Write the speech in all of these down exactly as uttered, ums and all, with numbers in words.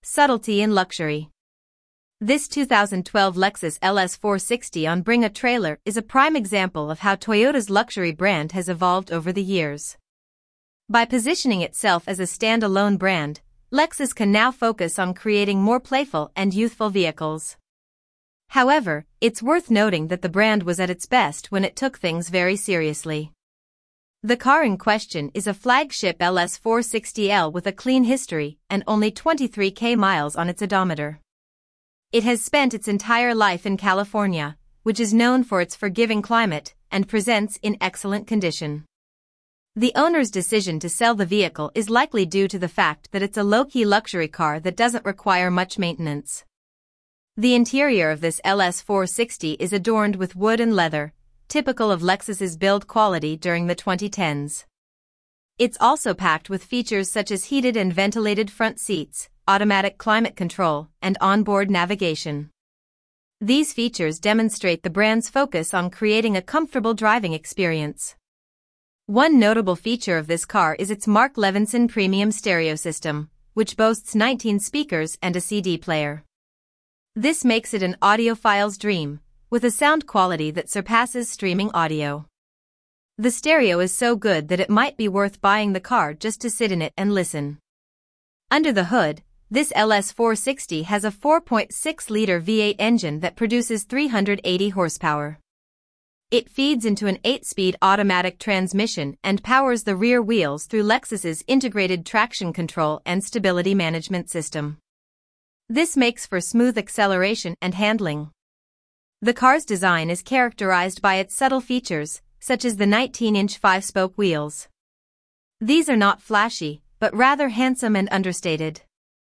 Subtlety in luxury. This two thousand twelve Lexus L S four sixty on Bring a Trailer is a prime example of how Toyota's luxury brand has evolved over the years. By positioning itself as a standalone brand, Lexus can now focus on creating more playful and youthful vehicles. However, it's worth noting that the brand was at its best when it took things very seriously. The car in question is a flagship L S four sixty L with a clean history and only twenty-three thousand miles on its odometer. It has spent its entire life in California, which is known for its forgiving climate, and presents in excellent condition. The owner's decision to sell the vehicle is likely due to the fact that it's a low-key luxury car that doesn't require much maintenance. The interior of this L S four sixty is adorned with wood and leather, typical of Lexus's build quality during the twenty tens. It's also packed with features such as heated and ventilated front seats, automatic climate control, and onboard navigation. These features demonstrate the brand's focus on creating a comfortable driving experience. One notable feature of this car is its Mark Levinson premium stereo system, which boasts nineteen speakers and a C D player. This makes it an audiophile's dream, with a sound quality that surpasses streaming audio. The stereo is so good that it might be worth buying the car just to sit in it and listen. Under the hood, this L S four sixty has a four point six liter V eight engine that produces three hundred eighty horsepower. It feeds into an eight-speed automatic transmission and powers the rear wheels through Lexus's integrated traction control and stability management system. This makes for smooth acceleration and handling. The car's design is characterized by its subtle features, such as the nineteen inch five-spoke wheels. These are not flashy, but rather handsome and understated.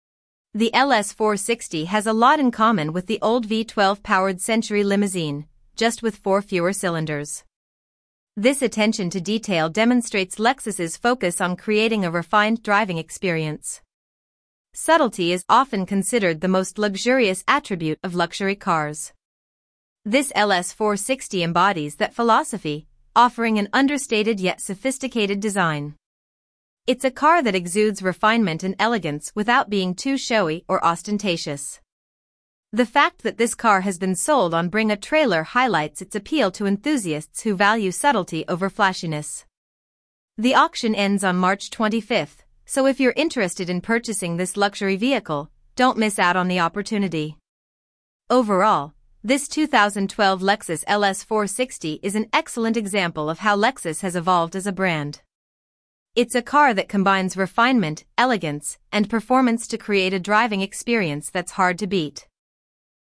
The L S four sixty has a lot in common with the old V twelve-powered Century limousine, just with four fewer cylinders. This attention to detail demonstrates Lexus's focus on creating a refined driving experience. Subtlety is often considered the most luxurious attribute of luxury cars. This L S four sixty embodies that philosophy, offering an understated yet sophisticated design. It's a car that exudes refinement and elegance without being too showy or ostentatious. The fact that this car has been sold on Bring a Trailer highlights its appeal to enthusiasts who value subtlety over flashiness. The auction ends on March twenty-fifth, so if you're interested in purchasing this luxury vehicle, don't miss out on the opportunity. Overall, this two thousand twelve Lexus L S four sixty is an excellent example of how Lexus has evolved as a brand. It's a car that combines refinement, elegance, and performance to create a driving experience that's hard to beat.